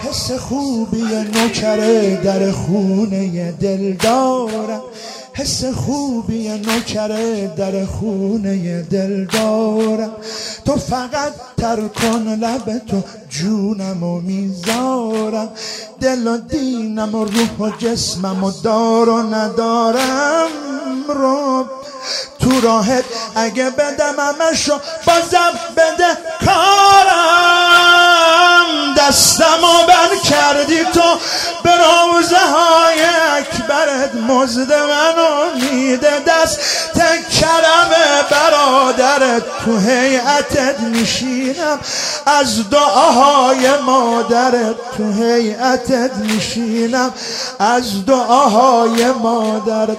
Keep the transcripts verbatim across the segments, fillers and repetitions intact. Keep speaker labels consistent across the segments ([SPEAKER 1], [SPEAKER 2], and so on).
[SPEAKER 1] حس خوبی نوکره در خونه دل دارم، حس خوبی نوکره در خونه دل دارم. تو فقط تر کن لب تو جونمو میذارم، دل و دینم و روح و جسمم و دار و ندارم رو تو راهت اگه بدم همشو بازم بده کارم. دستمو بر کردی تو به روزه های اکبرت، مزد منو میده دست کرم برادرت. تو هیئتت میشینم از دعاهای مادرت، تو هیئتت میشینم از دعاهای مادرت.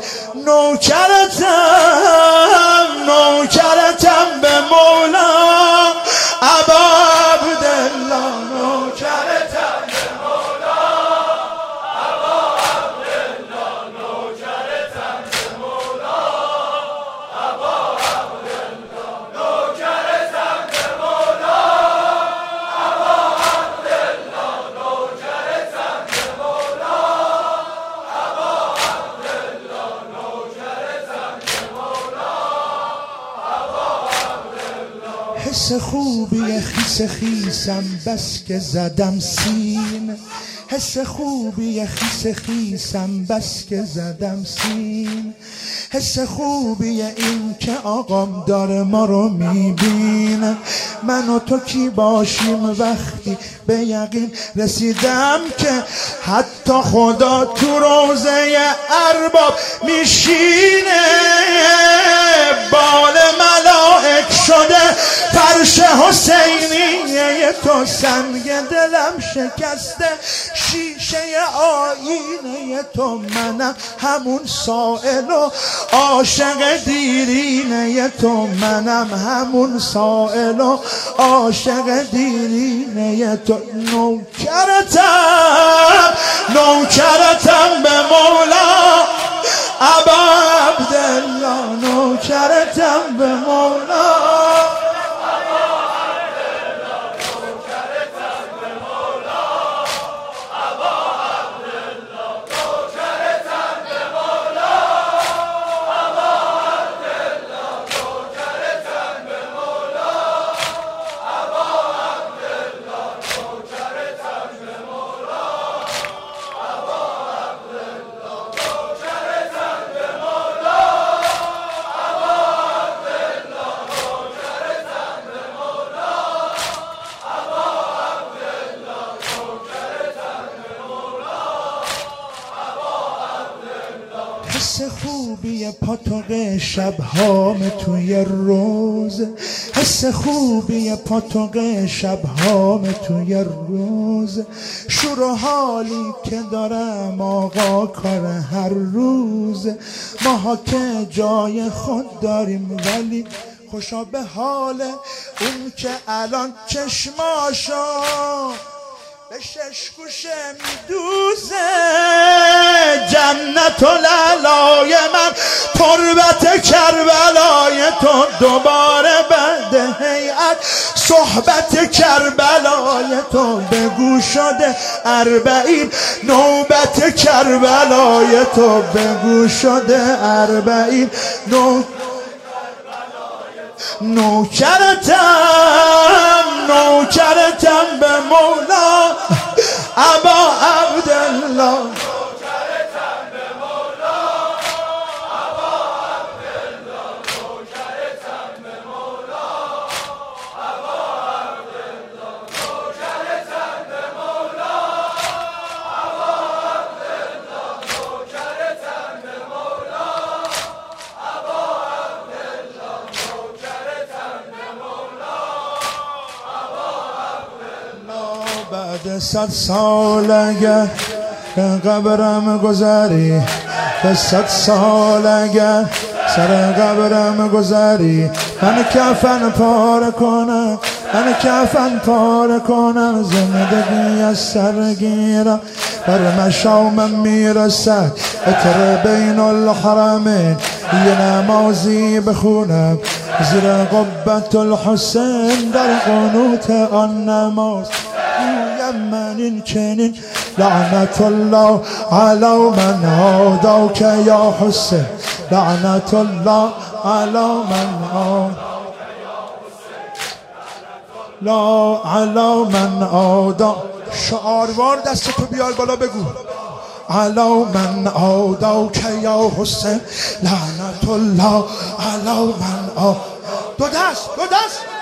[SPEAKER 1] نوکرتم نوکرتم به مولا ابا عبدالله، نوکرتم به مولا ابا عبدالله، نوکرتم به مولا ابا عبدالله، نوکرتم به مولا ابا عبدالله، نوکرتم به مولا ابا عبدالله، نوکرتم به مولا ابا عبدالله. حس خوبی خیس خیسم بس که زدم سین، حس خوبی خیس خیسم بس که زدم سین. حس خوبی این که آقام داره ما رو میبینه، من و تو کی باشیم وقتی به یقین رسیدم که حتی خدا تو روزه ارباب میشینه. بال ملائک شده فرش حسینیه تو، سنگ دلم شکسته شیشه آینه تو. منم همون سائل و عاشق دیرینه تو، منم همون سائل و عاشق دیرینه تو. نوکرتم نوکرتم به مولا ابا عبدالله، نوکرتم به مولا. حس خوبی پاتوق شبهام توی روز، حس خوبی پاتوق شبهام توی روز. شور و حالی که دارم آقا کار هر روز، ماها که جای خود داریم ولی خوشا به حال اون که الان چشماشو به شش گوشه میدوزه. جنت و لالای من تربت کربلای تو، دوباره بعد هیئت صحبت کربلای تو. بگو شده اربعین نوبت کربلای تو، بگو شده اربعین نو نوکرتم نوکرتم به مولا ابا عبدالله، نوکرتم به مولا ابا عبدالله، نوکرتم به مولا ابا عبدالله، نوکرتم به مولا ابا عبدالله، نوکرتم به مولا ابا عبدالله، نوکرتم به مولا ابا عبدالله. بعد صد سال اگر قبرم گذاری، به صد سال اگر سر قبرم گذاری، من کفن پاره کنم، من کفن پاره کنم. زندگی از سر گیرم بر مشامم میرسد، اتر بین الحرمین یه نمازی بخونم زیر قبة الحسین در قنوت آن نماز. بگویم من این چنین لعنت الله علی من عاداک یا حسین لعنت الله علی من عاداک لا علی من عاداک شعاروار دست تو بیار بالا بگو علی من عاداک یا حسین لعنت الله علی من عاداک دو دست دو دست